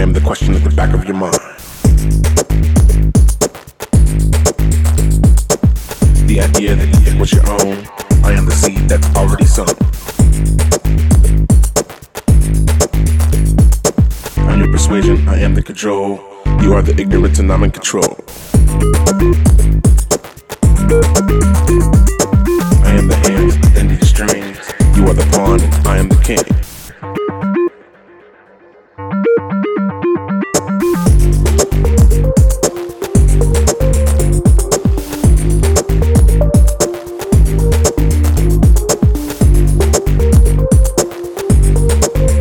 am the question at the back of your mind. The idea that it was your own. I am the seed that's already sown. I'm your persuasion, I am the control. You are the ignorance and I'm in control.